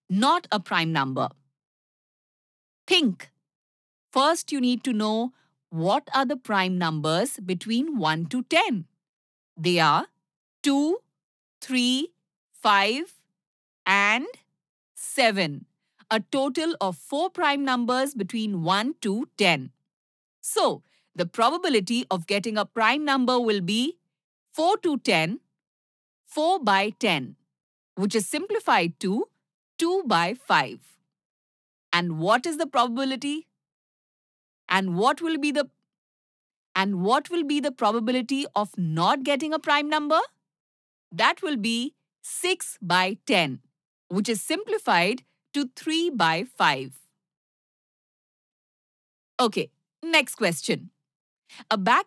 not a prime number. Think. First, you need to know what are the prime numbers between 1 to 10. They are 2, 3, 5, and 7. A total of 4 prime numbers between 1 to 10. So, the probability of getting a prime number will be 4 to 10, 4 by 10, which is simplified to 2 by 5. And what is the probability? And what will be the probability of not getting a prime number? That will be 6 by 10, which is simplified to 3 by 5. Okay, next question. A bag